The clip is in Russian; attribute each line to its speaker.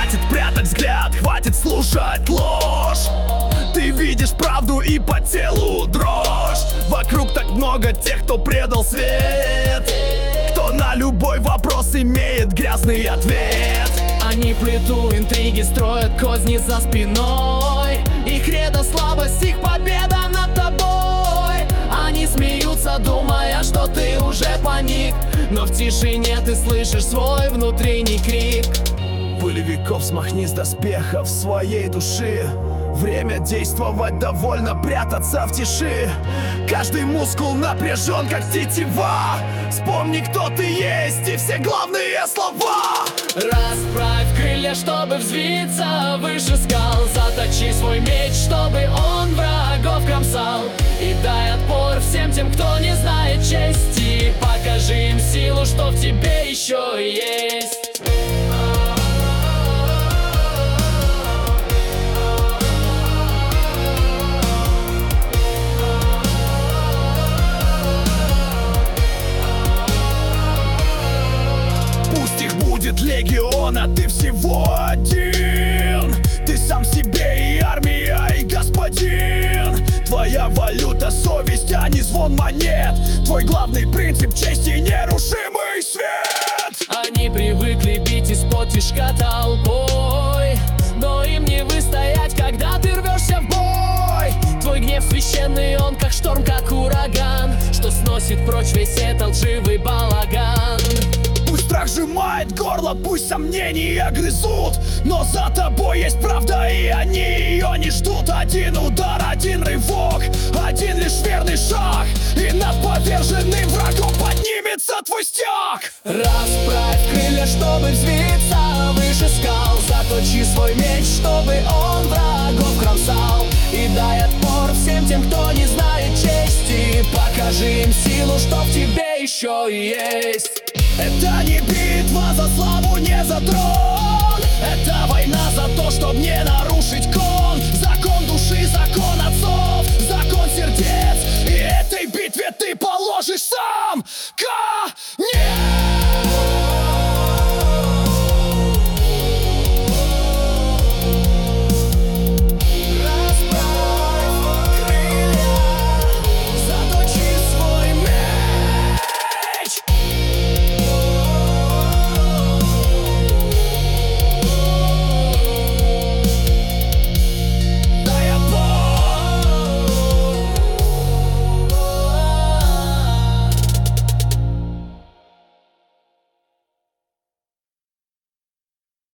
Speaker 1: Хватит прятать взгляд, хватит слушать ложь. Ты видишь правду и по телу дрожь. Вокруг так много тех, кто предал свет, кто на любой вопрос имеет грязный ответ.
Speaker 2: Они плетут интриги, строят козни за спиной. Их кредо слабость, их победа над тобой. Они смеются, думая, что ты уже паник, но в тишине ты слышишь свой внутренний крик.
Speaker 1: Пыли веков смахни с доспехов своей души. Время действовать довольно, прятаться в тиши. Каждый мускул напряжен, как тетива. Вспомни, кто ты есть, и все главные слова.
Speaker 2: Расправь крылья, чтобы взвиться выше скал. Заточи свой меч, чтобы он врагов кромсал. И дай отпор всем тем, кто не знает чести. Покажи им силу, что в тебе еще есть.
Speaker 1: Будет легион, а ты всего один. Ты сам себе и армия, и господин. Твоя валюта — совесть, а не звон монет. Твой главный принцип — честь и нерушимый свет.
Speaker 2: Они привыкли бить из-под тишка толпой, но им не выстоять, когда ты рвешься в бой. Твой гнев священный, он как шторм, как ураган, что сносит прочь весь этот лживый балаган.
Speaker 1: Пусть страх сжимает горло, пусть сомнения грызут, но за тобой есть правда, и они ее не ждут. Один удар, один рывок, один лишь верный шаг, и над поверженным врагом поднимется твой стяг.
Speaker 2: Расправь крылья, чтобы взвиться выше скал. Заточи свой меч, чтобы он врагов кромсал. И дай отпор всем тем, кто не знает чести. Покажи им силу, что в тебе еще есть.
Speaker 1: Это не битва за славу, не за трон. Это война за то, чтоб не нарушить кон. Закон души, закон отцов, закон сердец. И этой битве ты положишь сам.